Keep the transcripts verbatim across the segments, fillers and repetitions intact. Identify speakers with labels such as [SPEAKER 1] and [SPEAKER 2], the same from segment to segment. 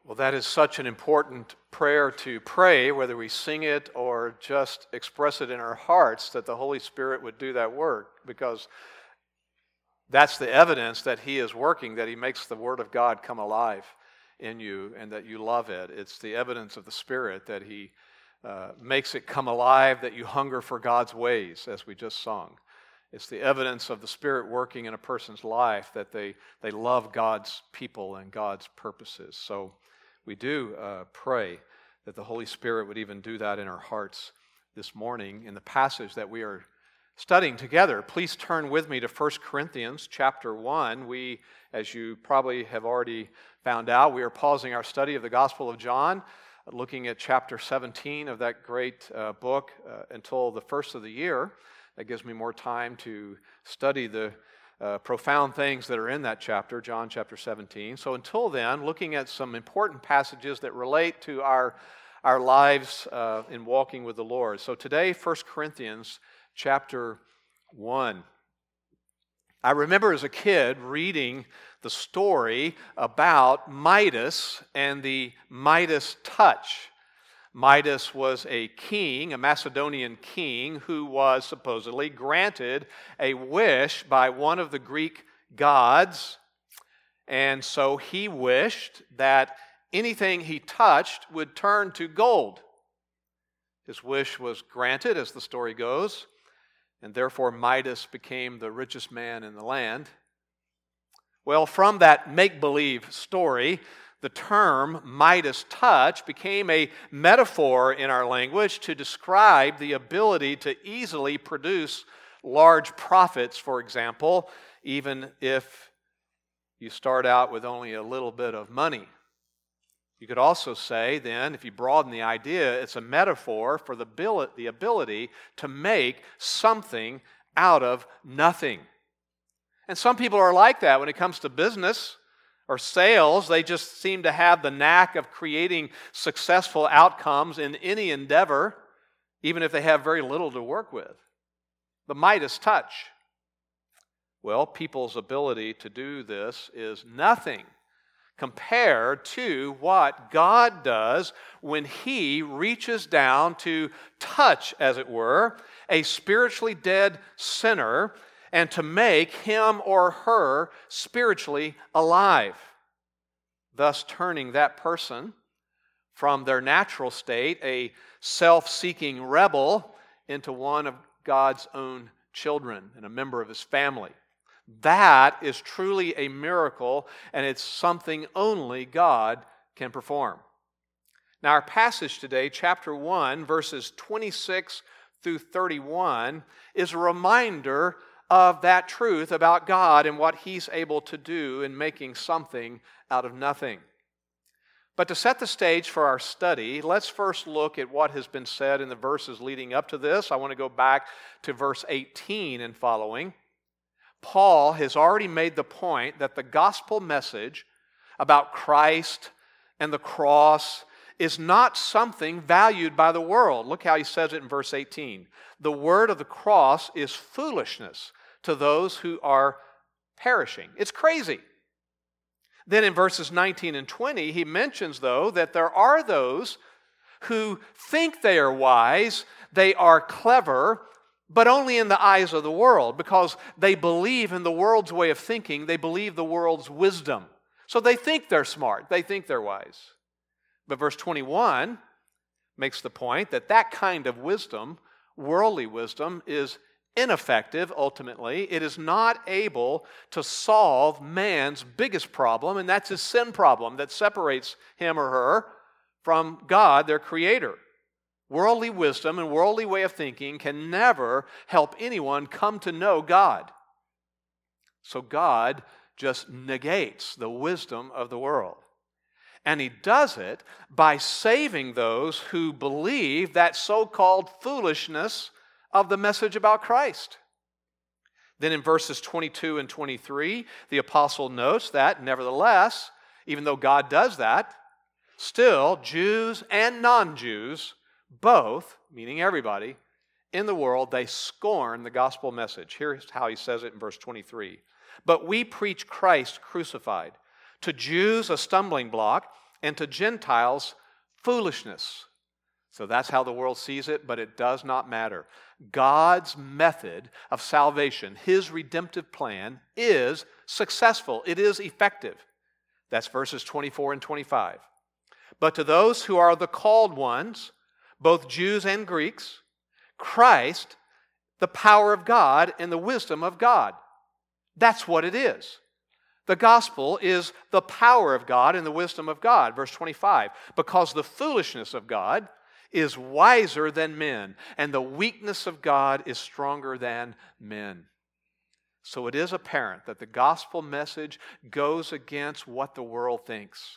[SPEAKER 1] Well, that is such an important prayer to pray, whether we sing it or just express it in our hearts, that the Holy Spirit would do that work, because that's the evidence that He is working, that He makes the Word of God come alive in you and that you love it. It's the evidence of the Spirit that He uh, makes it come alive, that you hunger for God's ways, as we just sung. It's the evidence of the Spirit working in a person's life, that they, they love God's people and God's purposes. So we do uh, pray that the Holy Spirit would even do that in our hearts this morning in the passage that we are studying together. Please turn with me to First Corinthians chapter one. We, as you probably have already found out, we are pausing our study of the Gospel of John, looking at chapter seventeen of that great uh, book uh, until the first of the year. That gives me more time to study the uh, profound things that are in that chapter, John chapter seventeen. So until then, looking at some important passages that relate to our, our lives uh, in walking with the Lord. So today, First Corinthians chapter one. I remember as a kid reading the story about Midas and the Midas touch. Midas was a king, a Macedonian king, who was supposedly granted a wish by one of the Greek gods. And so he wished that anything he touched would turn to gold. His wish was granted, as the story goes, and therefore Midas became the richest man in the land. Well, from that make-believe story, the term Midas touch became a metaphor in our language to describe the ability to easily produce large profits, for example, even if you start out with only a little bit of money. You could also say then, if you broaden the idea, it's a metaphor for the ability, the ability to make something out of nothing. And some people are like that when it comes to business or sales. They just seem to have the knack of creating successful outcomes in any endeavor, even if they have very little to work with. The Midas touch. Well, people's ability to do this is nothing compared to what God does when He reaches down to touch, as it were, a spiritually dead sinner and to make him or her spiritually alive, thus turning that person from their natural state, a self-seeking rebel, into one of God's own children and a member of His family. That is truly a miracle, and it's something only God can perform. Now, our passage today, chapter one, verses twenty-six through thirty-one, is a reminder of that truth about God and what He's able to do in making something out of nothing. But to set the stage for our study, let's first look at what has been said in the verses leading up to this. I want to go back to verse eighteen and following. Paul has already made the point that the gospel message about Christ and the cross is not something valued by the world. Look how he says it in verse eighteen. The word of the cross is foolishness to those who are perishing. It's crazy. Then in verses nineteen and twenty, he mentions, though, that there are those who think they are wise, they are clever, but only in the eyes of the world, because they believe in the world's way of thinking. They believe the world's wisdom. So they think they're smart. They think they're wise. But verse twenty-one makes the point that that kind of wisdom, worldly wisdom, is ineffective ultimately. It is not able to solve man's biggest problem, and that's his sin problem that separates him or her from God, their Creator. Worldly wisdom and worldly way of thinking can never help anyone come to know God. So God just negates the wisdom of the world. And He does it by saving those who believe that so-called foolishness of the message about Christ. Then in verses twenty-two and twenty-three, the apostle notes that, nevertheless, even though God does that, still Jews and non-Jews, both, meaning everybody, in the world, they scorn the gospel message. Here's how he says it in verse twenty-three. But we preach Christ crucified, to Jews a stumbling block, and to Gentiles, foolishness. So that's how the world sees it, but it does not matter. God's method of salvation, His redemptive plan, is successful. It is effective. That's verses twenty-four and twenty-five. But to those who are the called ones, both Jews and Greeks, Christ, the power of God and the wisdom of God. That's what it is. The gospel is the power of God and the wisdom of God. Verse twenty-five, because the foolishness of God is wiser than men, and the weakness of God is stronger than men. So it is apparent that the gospel message goes against what the world thinks.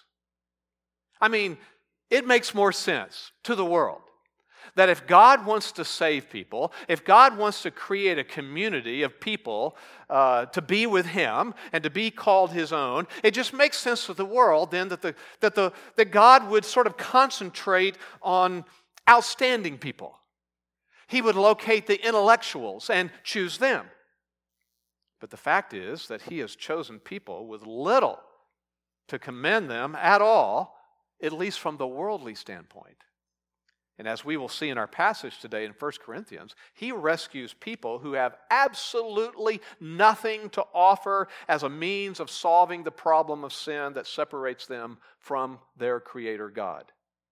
[SPEAKER 1] I mean, it makes more sense to the world that if God wants to save people, if God wants to create a community of people uh, to be with Him and to be called His own, it just makes sense to the world then that, the, that, the, that God would sort of concentrate on outstanding people. He would locate the intellectuals and choose them. But the fact is that He has chosen people with little to commend them at all, at least from the worldly standpoint. And as we will see in our passage today in First Corinthians, He rescues people who have absolutely nothing to offer as a means of solving the problem of sin that separates them from their Creator God.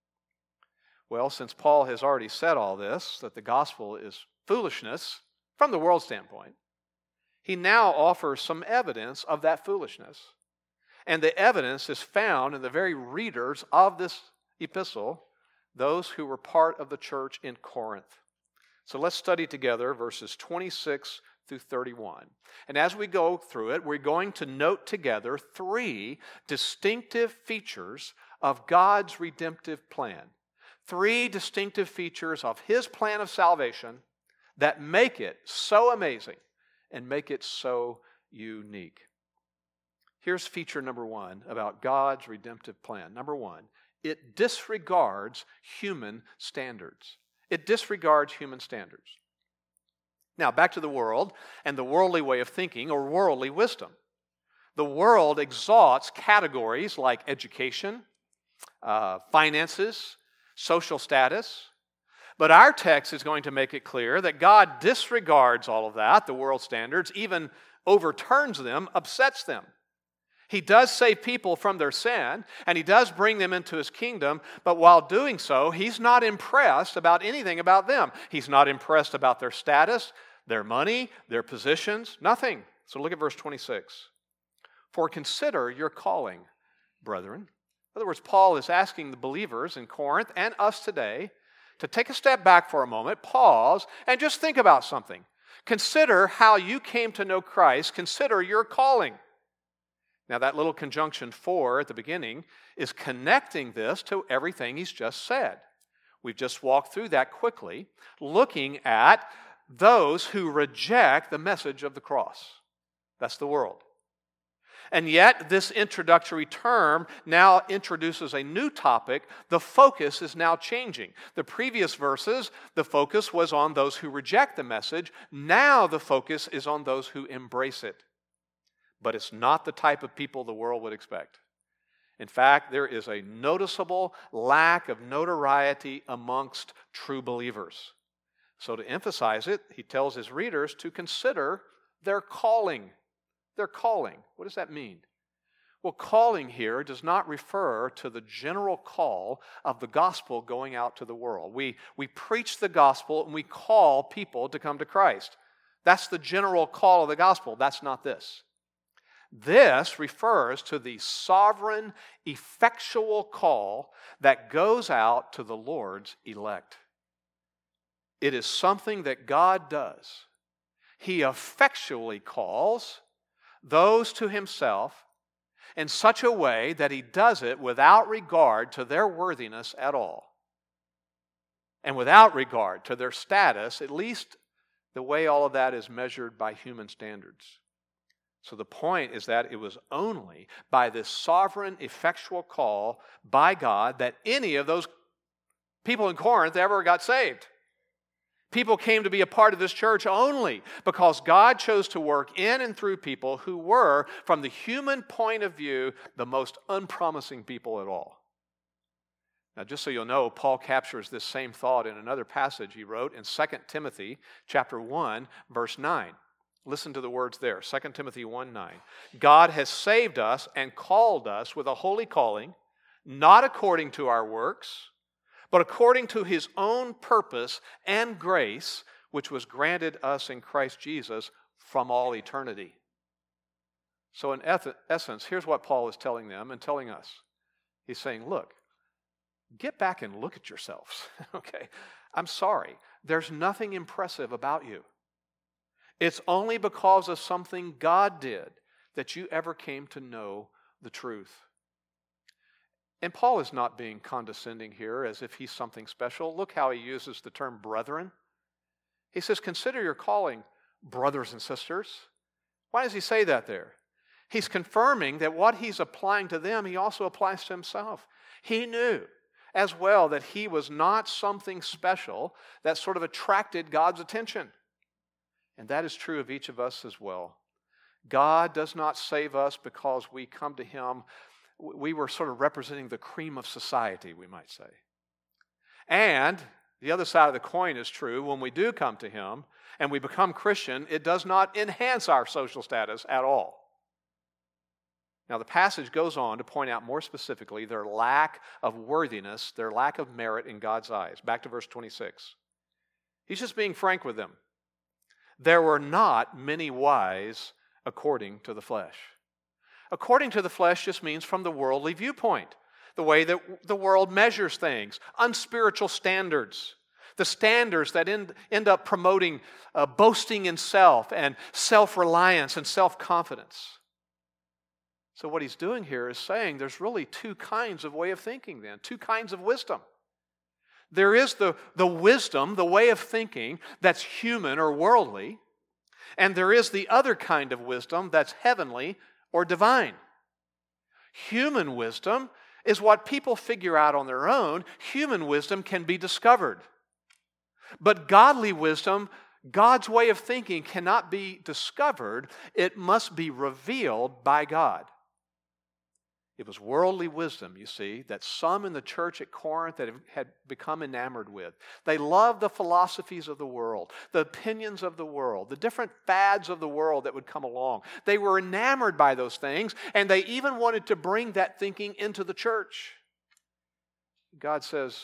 [SPEAKER 1] Well, since Paul has already said all this, that the gospel is foolishness from the world standpoint, he now offers some evidence of that foolishness. And the evidence is found in the very readers of this epistle, those who were part of the church in Corinth. So let's study together verses twenty-six through thirty-one. And as we go through it, we're going to note together three distinctive features of God's redemptive plan. Three distinctive features of His plan of salvation that make it so amazing and make it so unique. Here's feature number one about God's redemptive plan. Number one, it disregards human standards. It disregards human standards. Now, back to the world and the worldly way of thinking or worldly wisdom. The world exalts categories like education, uh, finances, social status. But our text is going to make it clear that God disregards all of that, the world standards, even overturns them, upsets them. He does save people from their sin, and He does bring them into His kingdom, but while doing so, He's not impressed about anything about them. He's not impressed about their status, their money, their positions, nothing. So look at verse twenty-six. For consider your calling, brethren. In other words, Paul is asking the believers in Corinth and us today to take a step back for a moment, pause, and just think about something. Consider how you came to know Christ. Consider your calling. Now, that little conjunction for at the beginning is connecting this to everything he's just said. We've just walked through that quickly, looking at those who reject the message of the cross. That's the world. And yet, this introductory term now introduces a new topic. The focus is now changing. The previous verses, the focus was on those who reject the message. Now the focus is on those who embrace it. But it's not the type of people the world would expect. In fact, there is a noticeable lack of notoriety amongst true believers. So to emphasize it, he tells his readers to consider their calling. Their calling. What does that mean? Well, calling here does not refer to the general call of the gospel going out to the world. We, we preach the gospel and we call people to come to Christ. That's the general call of the gospel. That's not this. This refers to the sovereign, effectual call that goes out to the Lord's elect. It is something that God does. He effectually calls those to Himself in such a way that He does it without regard to their worthiness at all. And without regard to their status, at least the way all of that is measured by human standards. So the point is that it was only by this sovereign, effectual call by God that any of those people in Corinth ever got saved. People came to be a part of this church only because God chose to work in and through people who were, from the human point of view, the most unpromising people at all. Now, just so you'll know, Paul captures this same thought in another passage he wrote in Second Timothy chapter one, verse nine. Listen to the words there, Second Timothy one nine. God has saved us and called us with a holy calling, not according to our works, but according to his own purpose and grace, which was granted us in Christ Jesus from all eternity. So in essence, here's what Paul is telling them and telling us. He's saying, look, get back and look at yourselves, okay? I'm sorry. There's nothing impressive about you. It's only because of something God did that you ever came to know the truth. And Paul is not being condescending here as if he's something special. Look how he uses the term brethren. He says, consider your calling, brothers and sisters. Why does he say that there? He's confirming that what he's applying to them, he also applies to himself. He knew as well that he was not something special that sort of attracted God's attention. And that is true of each of us as well. God does not save us because we come to him. We were sort of representing the cream of society, we might say. And the other side of the coin is true. When we do come to him and we become Christian, it does not enhance our social status at all. Now, the passage goes on to point out more specifically their lack of worthiness, their lack of merit in God's eyes. Back to verse twenty-six. He's just being frank with them. There were not many wise according to the flesh. According to the flesh just means from the worldly viewpoint, the way that the world measures things, unspiritual standards, the standards that end, end up promoting uh, boasting in self and self-reliance and self-confidence. So what he's doing here is saying there's really two kinds of way of thinking then, two kinds of wisdom. There is the, the wisdom, the way of thinking that's human or worldly, and there is the other kind of wisdom that's heavenly or divine. Human wisdom is what people figure out on their own. Human wisdom can be discovered. But godly wisdom, God's way of thinking, cannot be discovered. It must be revealed by God. It was worldly wisdom, you see, that some in the church at Corinth that had become enamored with. They loved the philosophies of the world, the opinions of the world, the different fads of the world that would come along. They were enamored by those things, and they even wanted to bring that thinking into the church. God says,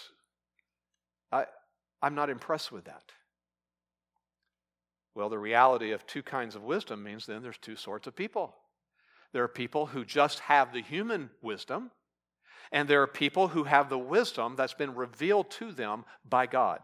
[SPEAKER 1] I, I'm not impressed with that. Well, the reality of two kinds of wisdom means then there's two sorts of people. There are people who just have the human wisdom, and there are people who have the wisdom that's been revealed to them by God.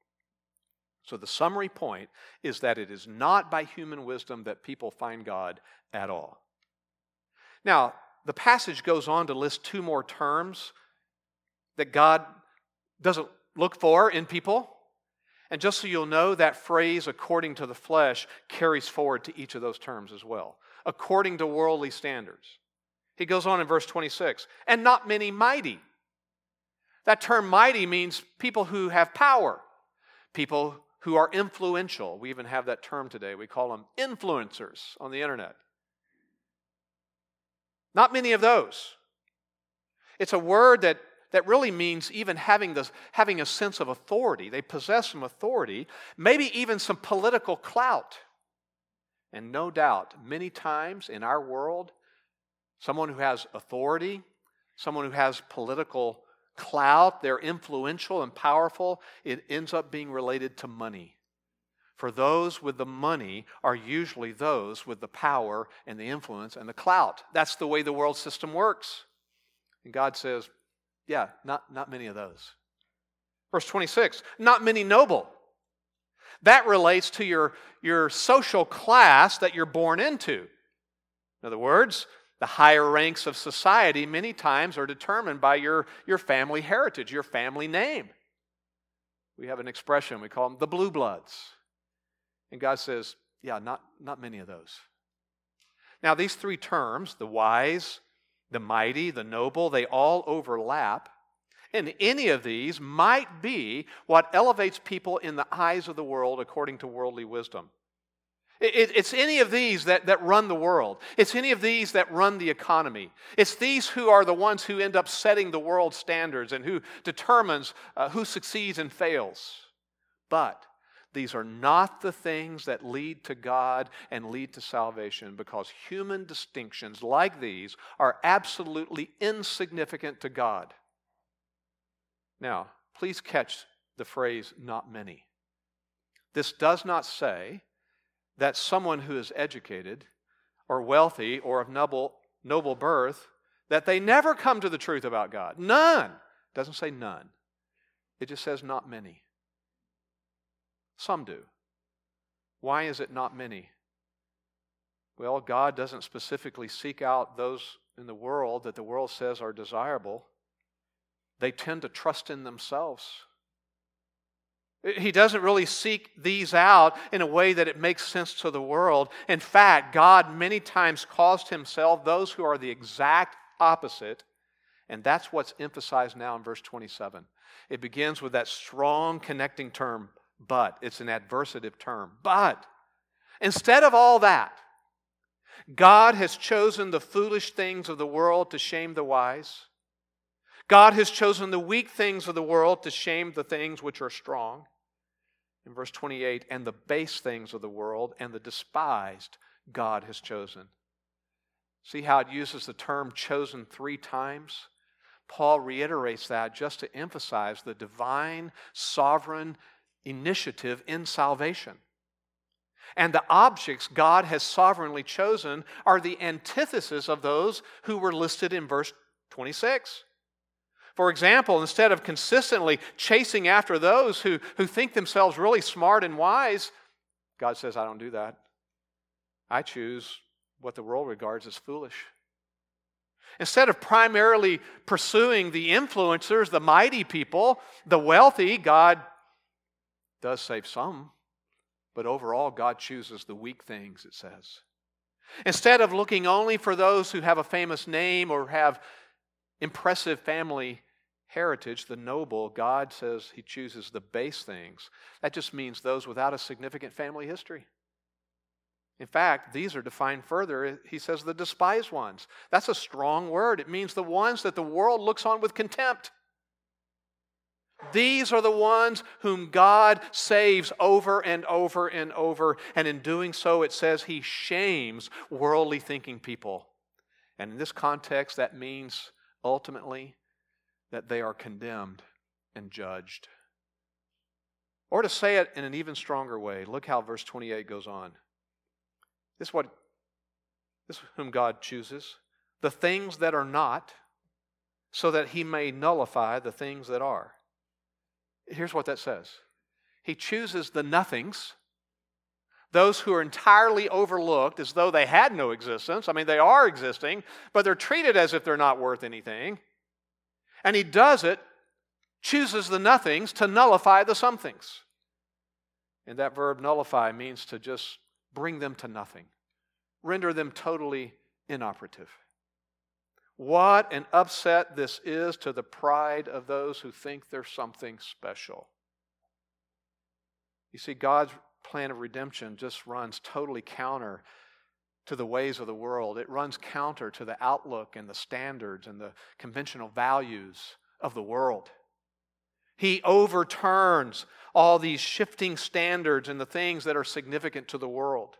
[SPEAKER 1] So the summary point is that it is not by human wisdom that people find God at all. Now, the passage goes on to list two more terms that God doesn't look for in people. And just so you'll know, that phrase, according to the flesh, carries forward to each of those terms as well. According to worldly standards. He goes on in verse twenty-six, and not many mighty. That term mighty means people who have power, people who are influential. We even have that term today. We call them influencers on the internet. Not many of those. It's a word that, that really means even having, this, having a sense of authority. They possess some authority, maybe even some political clout. And no doubt, many times in our world, someone who has authority, someone who has political clout, they're influential and powerful, it ends up being related to money. For those with the money are usually those with the power and the influence and the clout. That's the way the world system works. And God says, yeah, not, not many of those. Verse twenty-six, not many noble. That relates to your, your social class that you're born into. In other words, the higher ranks of society many times are determined by your, your family heritage, your family name. We have an expression, we call them the blue bloods. And God says, yeah, not, not many of those. Now, these three terms, the wise, the mighty, the noble, they all overlap. And any of these might be what elevates people in the eyes of the world according to worldly wisdom. It, it's any of these that, that run the world. It's any of these that run the economy. It's these who are the ones who end up setting the world standards and who determines uh, who succeeds and fails. But these are not the things that lead to God and lead to salvation, because human distinctions like these are absolutely insignificant to God. Now, please catch the phrase, not many. This does not say that someone who is educated or wealthy or of noble, noble birth, that they never come to the truth about God. None. It doesn't say none. It just says not many. Some do. Why is it not many? Well, God doesn't specifically seek out those in the world that the world says are desirable. They tend to trust in themselves. He doesn't really seek these out in a way that it makes sense to the world. In fact, God many times calls to Himself those who are the exact opposite, and that's what's emphasized now in verse twenty-seven. It begins with that strong connecting term, but. It's an adversative term. But instead of all that, God has chosen the foolish things of the world to shame the wise. God has chosen the weak things of the world to shame the things which are strong. In verse twenty-eight, and the base things of the world and the despised God has chosen. See how it uses the term chosen three times? Paul reiterates that just to emphasize the divine, sovereign initiative in salvation. And the objects God has sovereignly chosen are the antithesis of those who were listed in verse twenty-six. For example, instead of consistently chasing after those who, who think themselves really smart and wise, God says, I don't do that. I choose what the world regards as foolish. Instead of primarily pursuing the influencers, the mighty people, the wealthy, God does save some, but overall God chooses the weak things, it says. Instead of looking only for those who have a famous name or have impressive family heritage, the noble, God says He chooses the base things. That just means those without a significant family history. In fact, these are defined further. He says the despised ones. That's a strong word. It means the ones that the world looks on with contempt. These are the ones whom God saves over and over and over. And in doing so, it says He shames worldly thinking people. And in this context, that means ultimately that they are condemned and judged. Or to say it in an even stronger way, look how verse twenty-eight goes on. This is what this is whom God chooses, the things that are not, so that He may nullify the things that are. Here's what that says. He chooses the nothings, those who are entirely overlooked as though they had no existence. I mean, they are existing, but they're treated as if they're not worth anything. And He does it, chooses the nothings to nullify the somethings. And that verb nullify means to just bring them to nothing, render them totally inoperative. What an upset this is to the pride of those who think they're something special. You see, God's plan of redemption just runs totally counter to the ways of the world. It runs counter to the outlook and the standards and the conventional values of the world. He overturns all these shifting standards and the things that are significant to the world.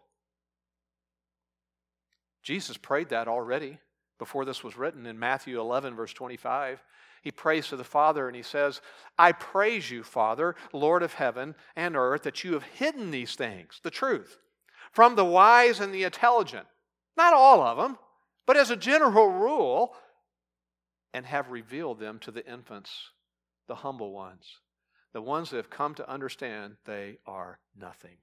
[SPEAKER 1] Jesus prayed that already before this was written in Matthew eleven, verse twenty-five. He prays to the Father and He says, I praise You, Father, Lord of heaven and earth, that You have hidden these things, the truth, from the wise and the intelligent. Not all of them, but as a general rule, and have revealed them to the infants, the humble ones, the ones that have come to understand they are nothing.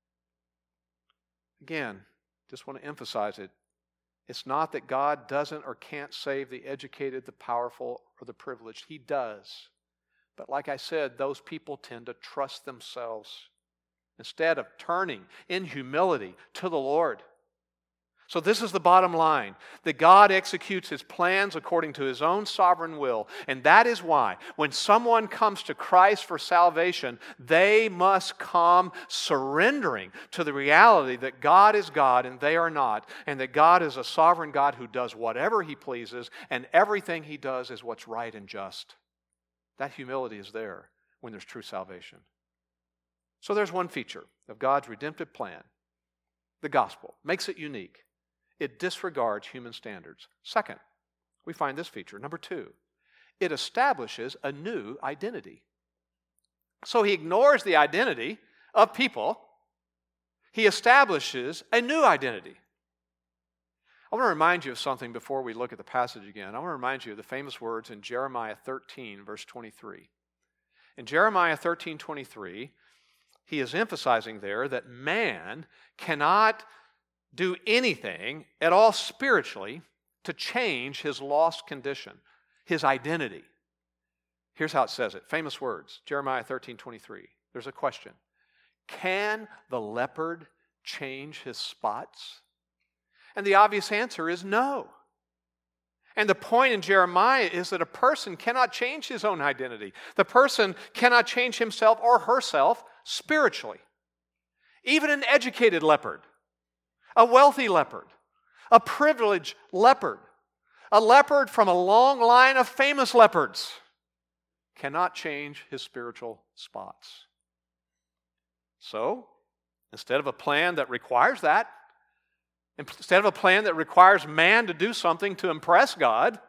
[SPEAKER 1] Again, just want to emphasize it. It's not that God doesn't or can't save the educated, the powerful, or the privileged. He does. But like I said, those people tend to trust themselves instead of turning in humility to the Lord. So this is the bottom line, that God executes His plans according to His own sovereign will. And that is why when someone comes to Christ for salvation, they must come surrendering to the reality that God is God and they are not, and that God is a sovereign God who does whatever He pleases, and everything He does is what's right and just. That humility is there when there's true salvation. So there's one feature of God's redemptive plan. The gospel makes it unique. It disregards human standards. Second, we find this feature. Number two, it establishes a new identity. So He ignores the identity of people. He establishes a new identity. I want to remind you of something before we look at the passage again. I want to remind you of the famous words in Jeremiah thirteen, verse twenty-three. In Jeremiah thirteen, twenty-three, he is emphasizing there that man cannot do anything at all spiritually to change his lost condition, his identity. Here's how it says it. Famous words, Jeremiah thirteen, twenty-three. There's a question. Can the leopard change his spots? And the obvious answer is no. And the point in Jeremiah is that a person cannot change his own identity. The person cannot change himself or herself spiritually. Even an educated leopard, a wealthy leopard, a privileged leopard, a leopard from a long line of famous leopards cannot change his spiritual spots. So, instead of a plan that requires that, instead of a plan that requires man to do something to impress God,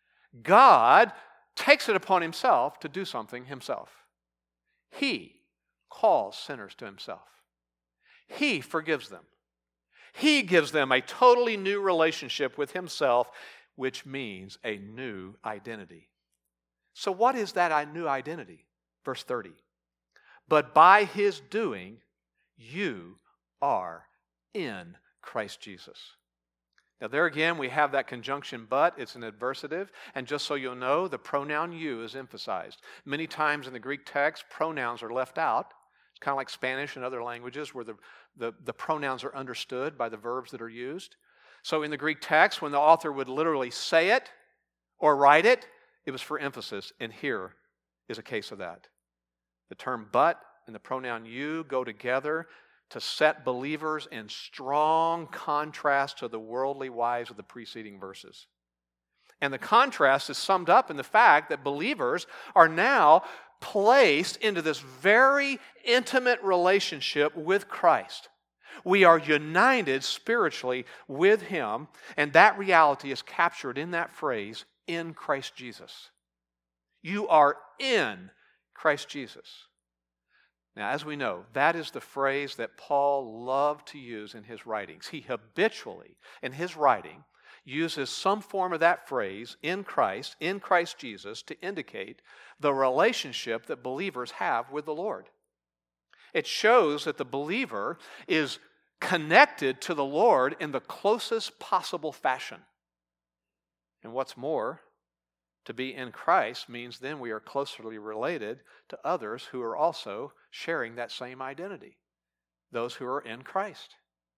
[SPEAKER 1] God takes it upon Himself to do something Himself. He calls sinners to Himself. He forgives them. He gives them a totally new relationship with Himself, which means a new identity. So what is that new identity? Verse thirty. But by His doing, you are in Christ Jesus. Now there again we have that conjunction but. It's an adversative. And just so you'll know, the pronoun you is emphasized. Many times in the Greek text, pronouns are left out. It's kind of like Spanish and other languages where the, the, the pronouns are understood by the verbs that are used. So in the Greek text, when the author would literally say it or write it, it was for emphasis. And here is a case of that. The term but and the pronoun you go together to set believers in strong contrast to the worldly wives of the preceding verses. And the contrast is summed up in the fact that believers are now placed into this very intimate relationship with Christ. We are united spiritually with Him, and that reality is captured in that phrase, in Christ Jesus. You are in Christ Jesus. Now, as we know, that is the phrase that Paul loved to use in his writings. He habitually, in his writing, uses some form of that phrase, in Christ, in Christ Jesus, to indicate the relationship that believers have with the Lord. It shows that the believer is connected to the Lord in the closest possible fashion. And what's more, to be in Christ means then we are closely related to others who are also sharing that same identity, those who are in Christ.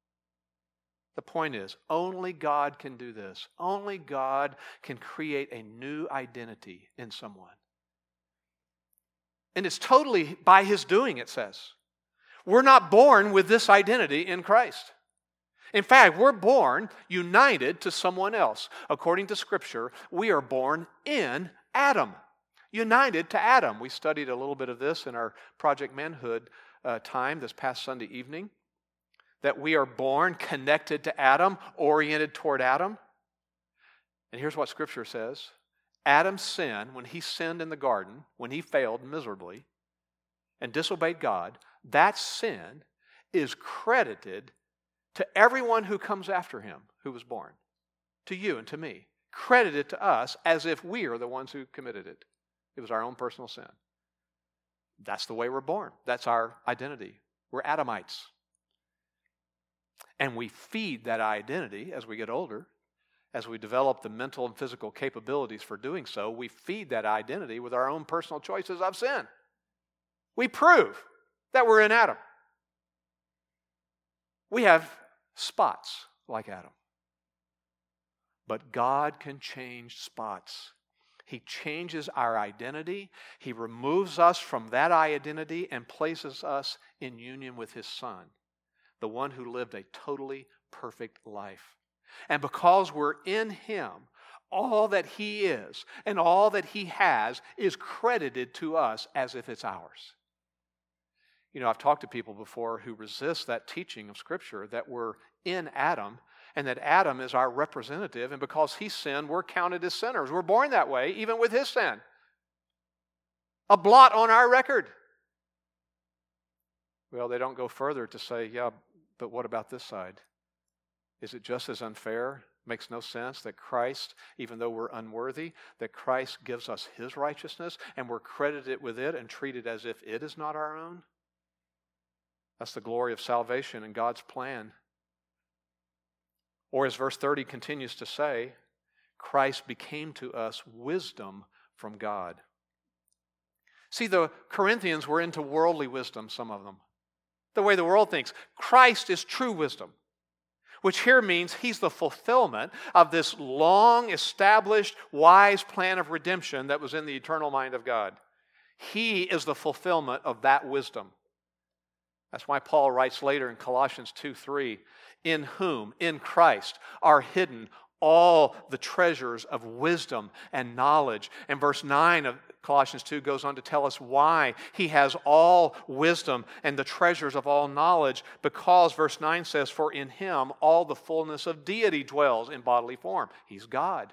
[SPEAKER 1] The point is, only God can do this. Only God can create a new identity in someone. And it's totally by His doing, it says. We're not born with this identity in Christ. In fact, we're born united to someone else. According to Scripture, we are born in Adam, united to Adam. We studied a little bit of this in our Project Manhood uh, time this past Sunday evening, that we are born connected to Adam, oriented toward Adam. And here's what Scripture says. Adam's sin, when he sinned in the garden, when he failed miserably and disobeyed God, that sin is credited to everyone who comes after him who was born, to you and to me, credited to us as if we are the ones who committed it. It was our own personal sin. That's the way we're born. That's our identity. We're Adamites. And we feed that identity as we get older, as we develop the mental and physical capabilities for doing so. We feed that identity with our own personal choices of sin. We prove that we're in Adam. We have spots like Adam. But God can change spots. He changes our identity. He removes us from that identity and places us in union with His Son, the one who lived a totally perfect life. And because we're in Him, all that He is and all that He has is credited to us as if it's ours. You know, I've talked to people before who resist that teaching of Scripture that we're in Adam and that Adam is our representative, and because he sinned, we're counted as sinners. We're born that way, even with his sin. A blot on our record. Well, they don't go further to say, yeah, but what about this side? Is it just as unfair? Makes no sense that Christ, even though we're unworthy, that Christ gives us His righteousness and we're credited with it and treated as if it is not our own? That's the glory of salvation and God's plan. Or as verse thirty continues to say, Christ became to us wisdom from God. See, the Corinthians were into worldly wisdom, some of them. The way the world thinks. Christ is true wisdom, which here means He's the fulfillment of this long-established, wise plan of redemption that was in the eternal mind of God. He is the fulfillment of that wisdom. That's why Paul writes later in Colossians two three, in whom, in Christ, are hidden all the treasures of wisdom and knowledge. And verse nine of Colossians two goes on to tell us why He has all wisdom and the treasures of all knowledge, because verse nine says, for in Him all the fullness of deity dwells in bodily form. He's God.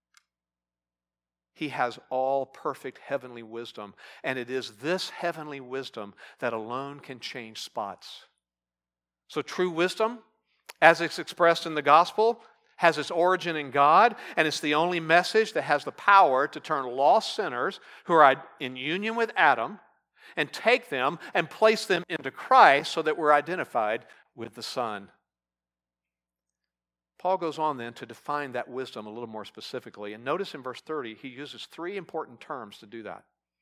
[SPEAKER 1] He has all perfect heavenly wisdom, and it is this heavenly wisdom that alone can change spots. So true wisdom, as it's expressed in the gospel, has its origin in God, and it's the only message that has the power to turn lost sinners who are in union with Adam and take them and place them into Christ so that we're identified with the Son. Paul goes on then to define that wisdom a little more specifically. And notice in verse thirty, he uses three important terms to do that.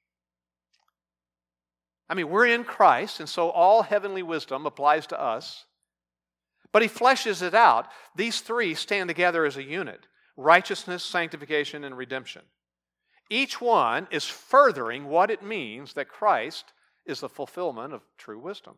[SPEAKER 1] I mean, we're in Christ, and so all heavenly wisdom applies to us. But he fleshes it out. These three stand together as a unit: righteousness, sanctification, and redemption. Each one is furthering what it means that Christ is the fulfillment of true wisdom.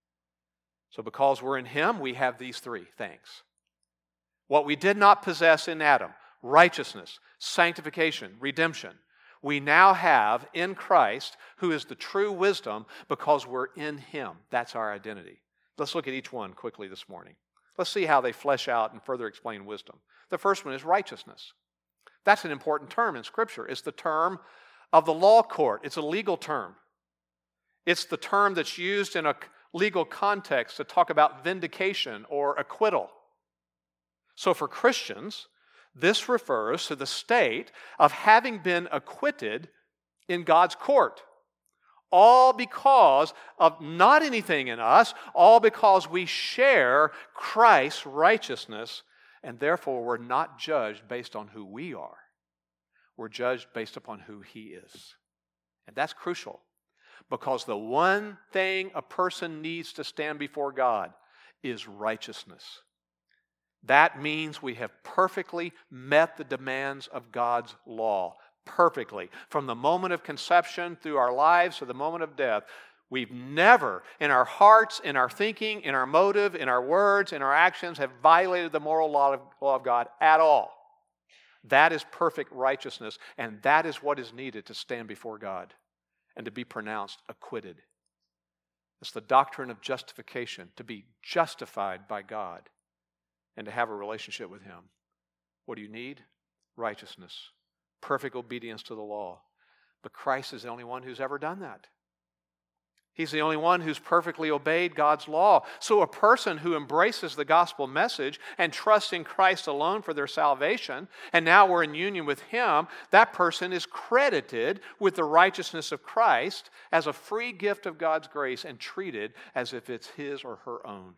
[SPEAKER 1] So because we're in Him, we have these three things. What we did not possess in Adam, righteousness, sanctification, redemption, we now have in Christ, who is the true wisdom, because we're in Him. That's our identity. Let's look at each one quickly this morning. Let's see how they flesh out and further explain wisdom. The first one is righteousness. That's an important term in Scripture. It's the term of the law court. It's a legal term. It's the term that's used in a legal context to talk about vindication or acquittal. So for Christians, this refers to the state of having been acquitted in God's court. All because of not anything in us, all because we share Christ's righteousness, and therefore we're not judged based on who we are. We're judged based upon who He is. And that's crucial, because the one thing a person needs to stand before God is righteousness. That means we have perfectly met the demands of God's law. Perfectly. From the moment of conception through our lives to the moment of death, we've never, in our hearts, in our thinking, in our motive, in our words, in our actions, have violated the moral law of, law of God at all. That is perfect righteousness, and that is what is needed to stand before God and to be pronounced acquitted. It's the doctrine of justification, to be justified by God and to have a relationship with Him. What do you need? Righteousness. Perfect obedience to the law. But Christ is the only one who's ever done that. He's the only one who's perfectly obeyed God's law. So a person who embraces the gospel message and trusts in Christ alone for their salvation, and now we're in union with Him, that person is credited with the righteousness of Christ as a free gift of God's grace and treated as if it's his or her own.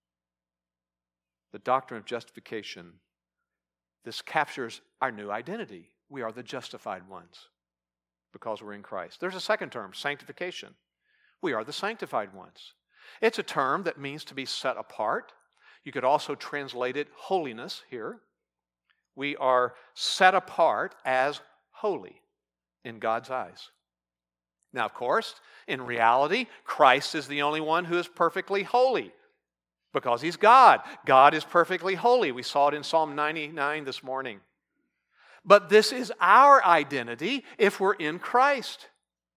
[SPEAKER 1] The doctrine of justification, this captures our new identity. We are the justified ones because we're in Christ. There's a second term, sanctification. We are the sanctified ones. It's a term that means to be set apart. You could also translate it holiness here. We are set apart as holy in God's eyes. Now, of course, in reality, Christ is the only one who is perfectly holy because He's God. God is perfectly holy. We saw it in Psalm ninety-nine this morning. But this is our identity if we're in Christ.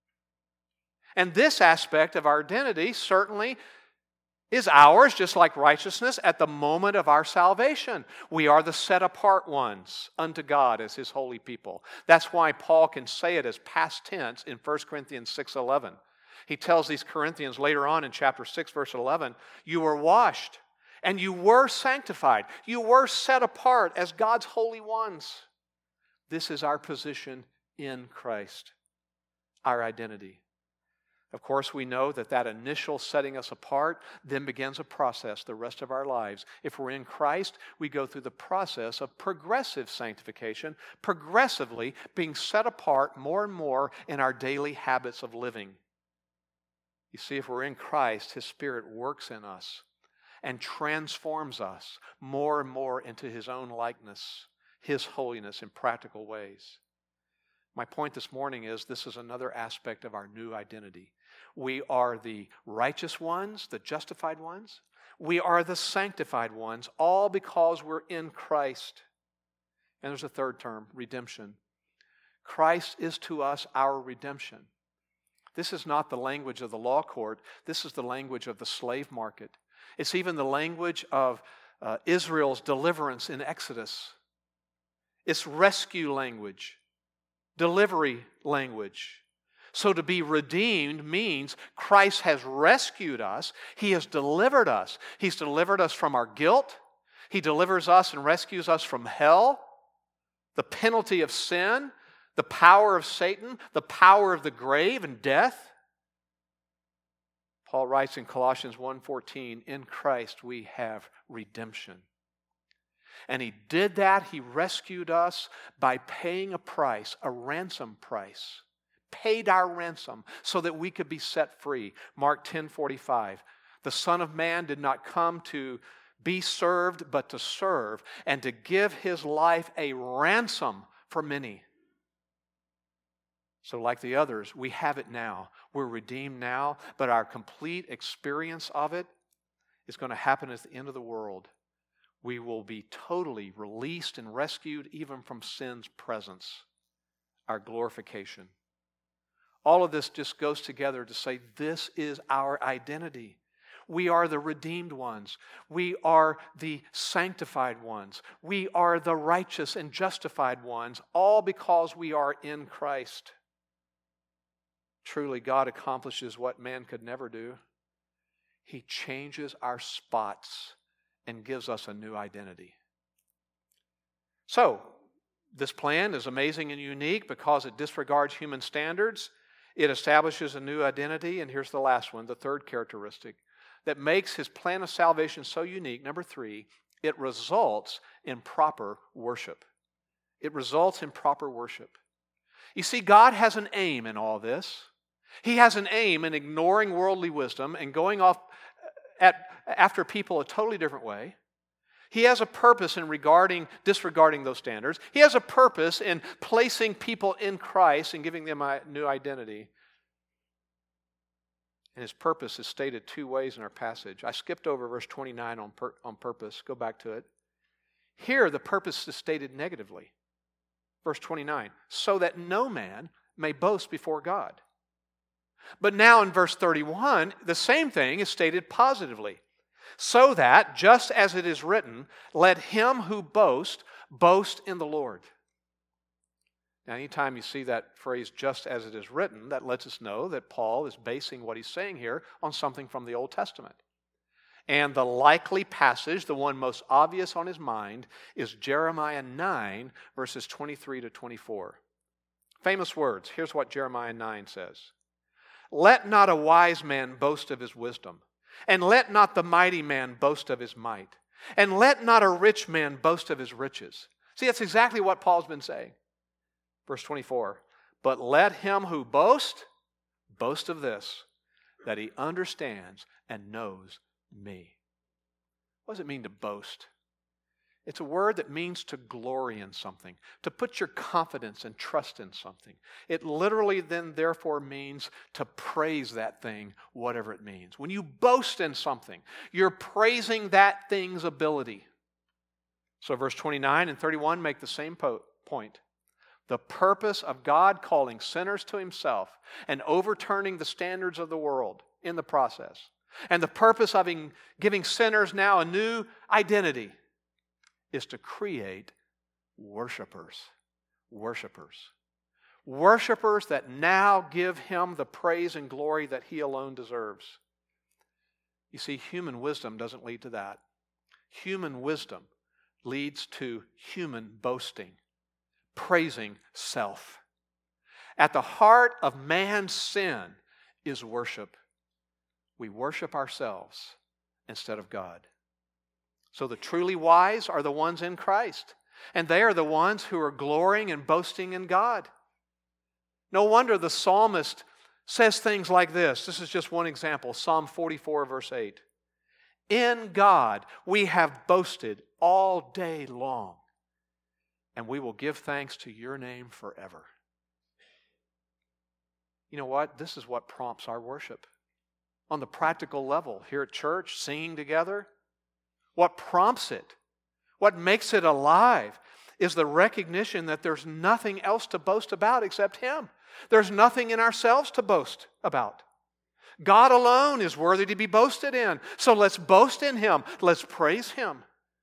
[SPEAKER 1] And this aspect of our identity certainly is ours, just like righteousness, at the moment of our salvation. We are the set-apart ones unto God as His holy people. That's why Paul can say it as past tense in First Corinthians six eleven. He tells these Corinthians later on in chapter six, verse eleven, you were washed and you were sanctified. You were set apart as God's holy ones. This is our position in Christ, our identity. Of course, we know that that initial setting us apart then begins a process the rest of our lives. If we're in Christ, we go through the process of progressive sanctification, progressively being set apart more and more in our daily habits of living. You see, if we're in Christ, His Spirit works in us and transforms us more and more into His own likeness, His holiness in practical ways. My point this morning is this is another aspect of our new identity. We are the righteous ones, the justified ones. We are the sanctified ones, all because we're in Christ. And there's a third term, redemption. Christ is to us our redemption. This is not the language of the law court. This is the language of the slave market. It's even the language of uh, Israel's deliverance in Exodus. It's rescue language. Delivery language. So to be redeemed means Christ has rescued us. He has delivered us. He's delivered us from our guilt. He delivers us and rescues us from hell, the penalty of sin, the power of Satan, the power of the grave and death. Paul writes in Colossians one fourteen, in Christ we have redemption. And He did that, He rescued us by paying a price, a ransom price. Paid our ransom so that we could be set free. Mark ten forty-five. The Son of Man did not come to be served, but to serve, and to give His life a ransom for many. So like the others, we have it now. We're redeemed now, but our complete experience of it is going to happen at the end of the world. We will be totally released and rescued even from sin's presence, our glorification. All of this just goes together to say this is our identity. We are the redeemed ones. We are the sanctified ones. We are the righteous and justified ones, all because we are in Christ. Truly, God accomplishes what man could never do. He changes our spots and gives us a new identity. So, this plan is amazing and unique because it disregards human standards. It establishes a new identity, and here's the last one, the third characteristic that makes His plan of salvation so unique. Number three, it results in proper worship. It results in proper worship. You see, God has an aim in all this. He has an aim in ignoring worldly wisdom and going off at, after people a totally different way. He has a purpose in regarding, disregarding those standards. He has a purpose in placing people in Christ and giving them a new identity. And His purpose is stated two ways in our passage. I skipped over verse twenty-nine on, pur- on purpose. Go back to it. Here, the purpose is stated negatively. Verse twenty-nine, so that no man may boast before God. But now in verse thirty-one, the same thing is stated positively. So that, just as it is written, let him who boasts, boast in the Lord. Now, anytime you see that phrase, just as it is written, that lets us know that Paul is basing what he's saying here on something from the Old Testament. And the likely passage, the one most obvious on his mind, is Jeremiah nine, verses twenty-three to twenty-four. Famous words. Here's what Jeremiah nine says. Let not a wise man boast of his wisdom, and let not the mighty man boast of his might, and let not a rich man boast of his riches. See, that's exactly what Paul's been saying. Verse twenty-four, but let him who boasts, boast of this, that he understands and knows me. What does it mean to boast? It's a word that means to glory in something, to put your confidence and trust in something. It literally then therefore means to praise that thing, whatever it means. When you boast in something, you're praising that thing's ability. So verse twenty-nine and thirty-one make the same po- point. The purpose of God calling sinners to himself and overturning the standards of the world in the process, and the purpose of giving sinners now a new identity, is to create worshipers. Worshipers. Worshipers that now give him the praise and glory that he alone deserves. You see, human wisdom doesn't lead to that. Human wisdom leads to human boasting, praising self. At the heart of man's sin is worship. We worship ourselves instead of God. So the truly wise are the ones in Christ, and they are the ones who are glorying and boasting in God. No wonder the psalmist says things like this. This is just one example, Psalm forty-four, verse eight. In God we have boasted all day long, and we will give thanks to your name forever. You know what? This is what prompts our worship. On the practical level, here at church, singing together, what prompts it, what makes it alive, is the recognition that there's nothing else to boast about except him. There's nothing in ourselves to boast about. God alone is worthy to be boasted in. So let's boast in him. Let's praise him.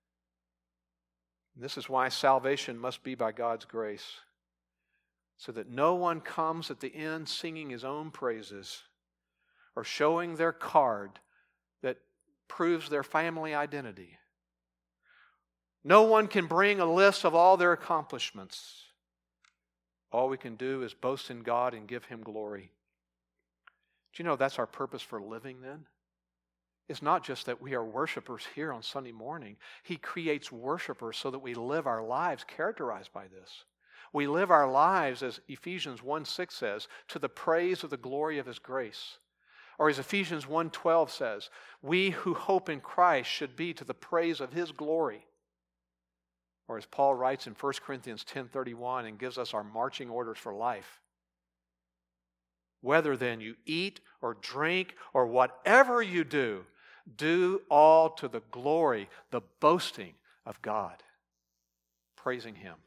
[SPEAKER 1] This is why salvation must be by God's grace, so that no one comes at the end singing his own praises or showing their card that proves their family identity. No one can bring a list of all their accomplishments. All we can do is boast in God and give him glory. Do you know that's our purpose for living then? It's not just that we are worshipers here on Sunday morning. He creates worshipers so that we live our lives characterized by this. We live our lives, as Ephesians one six says, to the praise of the glory of his grace. Or as Ephesians one twelve says, we who hope in Christ should be to the praise of his glory. Or as Paul writes in First Corinthians ten thirty-one and gives us our marching orders for life. Whether then you eat or drink or whatever you do, do all to the glory, the boasting of God. Praising him.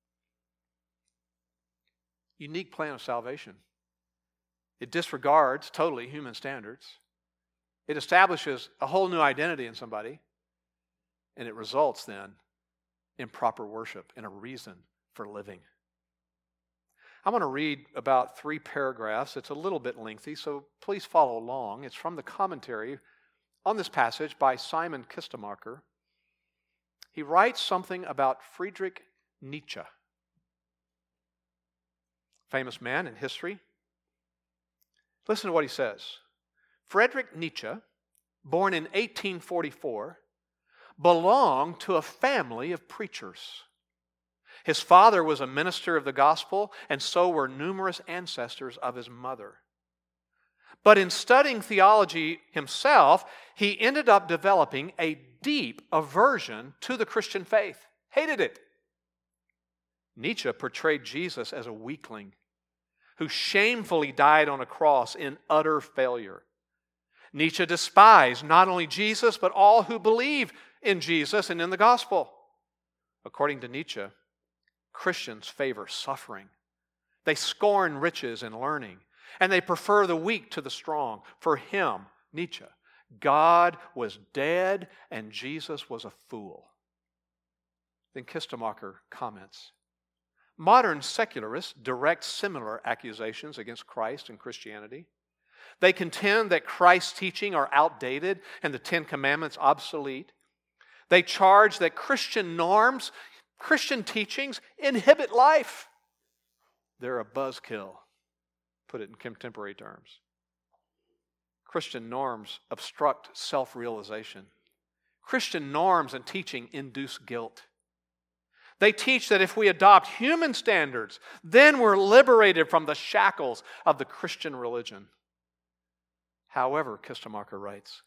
[SPEAKER 1] Unique plan of salvation. It disregards totally human standards. It establishes a whole new identity in somebody. And it results then in proper worship and a reason for living. I'm going to read about three paragraphs. It's a little bit lengthy, so please follow along. It's from the commentary on this passage by Simon Kistemaker. He writes something about Friedrich Nietzsche, famous man in history. Listen to what he says. Friedrich Nietzsche, born in eighteen forty-four, belonged to a family of preachers. His father was a minister of the gospel, and so were numerous ancestors of his mother. But in studying theology himself, he ended up developing a deep aversion to the Christian faith. Hated it. Nietzsche portrayed Jesus as a weakling who shamefully died on a cross in utter failure. Nietzsche despised not only Jesus, but all who believe in Jesus and in the gospel. According to Nietzsche, Christians favor suffering. They scorn riches and learning, and they prefer the weak to the strong. For him, Nietzsche, God was dead and Jesus was a fool. Then Kistemaker comments, modern secularists direct similar accusations against Christ and Christianity. They contend that Christ's teaching are outdated and the Ten Commandments obsolete. They charge that Christian norms, Christian teachings inhibit life. They're a buzzkill, put it in contemporary terms. Christian norms obstruct self-realization. Christian norms and teaching induce guilt. They teach that if we adopt human standards, then we're liberated from the shackles of the Christian religion. However, Kistemaker writes,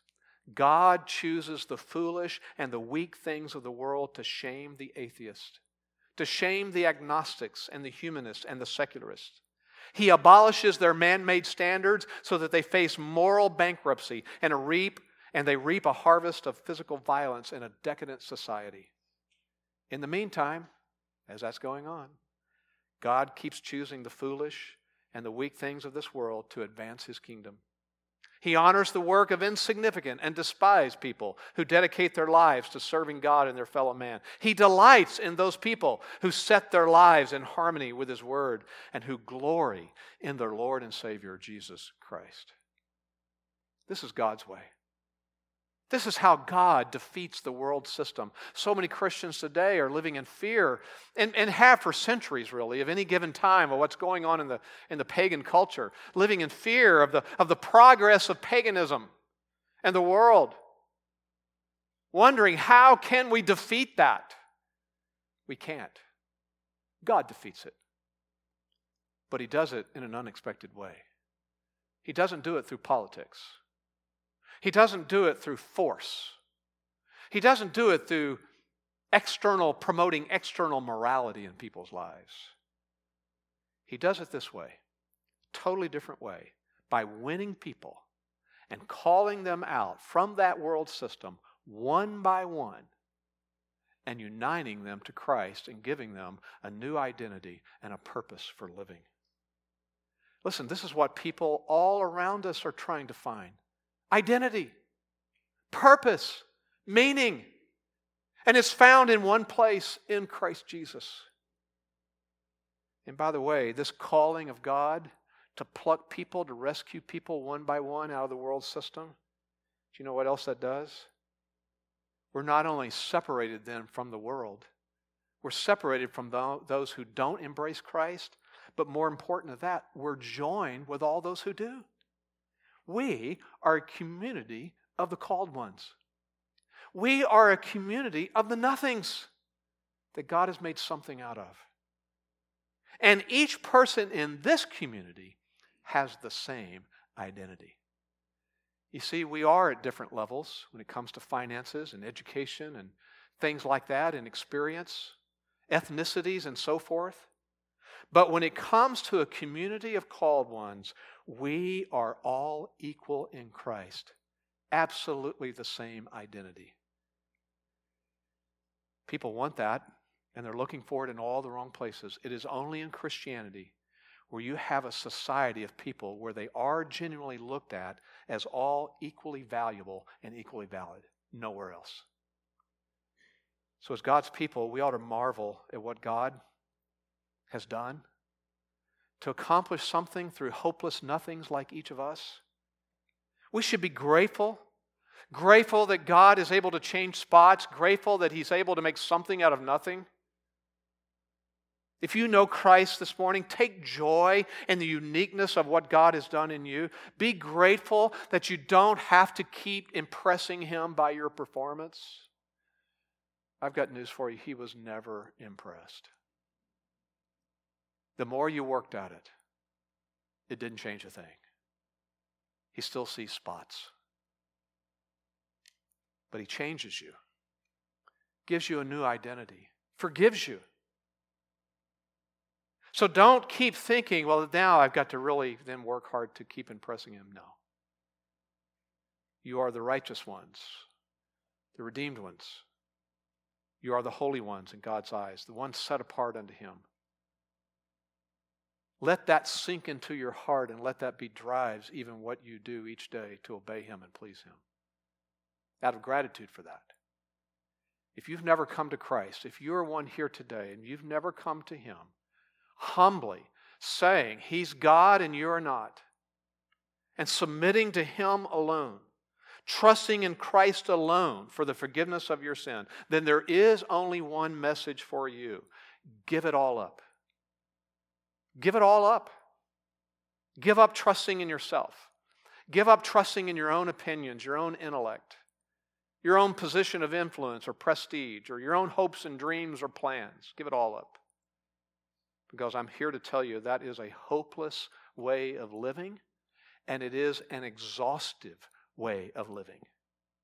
[SPEAKER 1] God chooses the foolish and the weak things of the world to shame the atheist, to shame the agnostics and the humanists and the secularists. He abolishes their man-made standards so that they face moral bankruptcy and a reap and they reap a harvest of physical violence in a decadent society. In the meantime, as that's going on, God keeps choosing the foolish and the weak things of this world to advance His kingdom. He honors the work of insignificant and despised people who dedicate their lives to serving God and their fellow man. He delights in those people who set their lives in harmony with His Word and who glory in their Lord and Savior, Jesus Christ. This is God's way. This is how God defeats the world system. So many Christians today are living in fear, and, and have for centuries really, of any given time of what's going on in the, in the pagan culture, living in fear of the, of the progress of paganism and the world, wondering how can we defeat that? We can't. God defeats it. But He does it in an unexpected way. He doesn't do it through politics. He doesn't do it through force. He doesn't do it through external, promoting external morality in people's lives. He does it this way, totally different way, by winning people and calling them out from that world system one by one and uniting them to Christ and giving them a new identity and a purpose for living. Listen, this is what people all around us are trying to find. Identity, purpose, meaning. And it's found in one place, in Christ Jesus. And by the way, this calling of God to pluck people, to rescue people one by one out of the world system, do you know what else that does? We're not only separated then from the world, we're separated from those who don't embrace Christ, but more important than that, we're joined with all those who do. We are a community of the called ones. We are a community of the nothings that God has made something out of. And each person in this community has the same identity. You see, we are at different levels when it comes to finances and education and things like that, and experience, ethnicities and so forth. But when it comes to a community of called ones, we are all equal in Christ. Absolutely the same identity. People want that, and they're looking for it in all the wrong places. It is only in Christianity where you have a society of people where they are genuinely looked at as all equally valuable and equally valid. Nowhere else. So as God's people, we ought to marvel at what God has done to accomplish something through hopeless nothings like each of us. We should be grateful. Grateful that God is able to change spots. Grateful that He's able to make something out of nothing. If you know Christ this morning, take joy in the uniqueness of what God has done in you. Be grateful that you don't have to keep impressing Him by your performance. I've got news for you. He was never impressed. The more you worked at it, it didn't change a thing. He still sees spots. But He changes you, gives you a new identity, forgives you. So don't keep thinking, well, now I've got to really then work hard to keep impressing Him. No. You are the righteous ones, the redeemed ones. You are the holy ones in God's eyes, the ones set apart unto Him. Let that sink into your heart and let that be drives even what you do each day to obey Him and please Him. Out of gratitude for that. If you've never come to Christ, if you're one here today and you've never come to Him, humbly saying He's God and you're not, and submitting to Him alone, trusting in Christ alone for the forgiveness of your sin, then there is only one message for you. Give it all up. Give it all up. Give up trusting in yourself. Give up trusting in your own opinions, your own intellect, your own position of influence or prestige, or your own hopes and dreams or plans. Give it all up. Because I'm here to tell you that is a hopeless way of living, and it is an exhaustive way of living.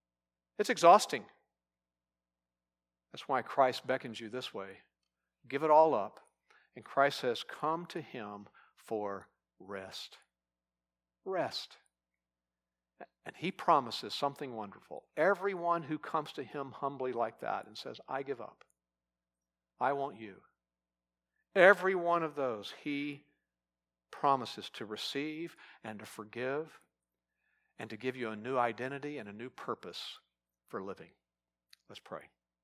[SPEAKER 1] It's exhausting. That's why Christ beckons you this way. Give it all up. And Christ says, come to Him for rest. Rest. And He promises something wonderful. Everyone who comes to Him humbly like that and says, I give up. I want you. Every one of those He promises to receive and to forgive and to give you a new identity and a new purpose for living. Let's pray.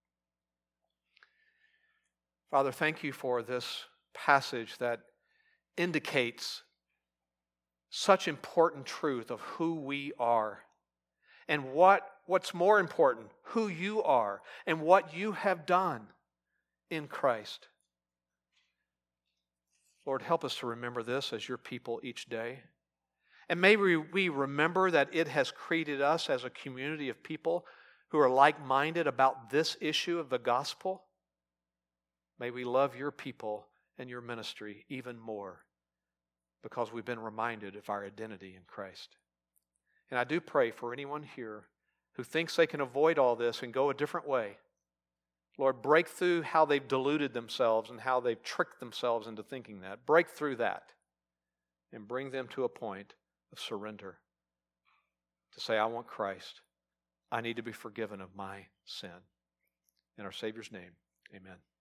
[SPEAKER 1] Father, thank you for this passage that indicates such important truth of who we are and what, what's more important, who you are and what you have done in Christ. Lord, help us to remember this as your people each day. And may we remember that it has created us as a community of people who are like-minded about this issue of the gospel. May we love your people and your ministry even more because we've been reminded of our identity in Christ. And I do pray for anyone here who thinks they can avoid all this and go a different way. Lord, break through how they've deluded themselves and how they've tricked themselves into thinking that. Break through that and bring them to a point of surrender to say, I want Christ. I need to be forgiven of my sin. In our Savior's name, amen.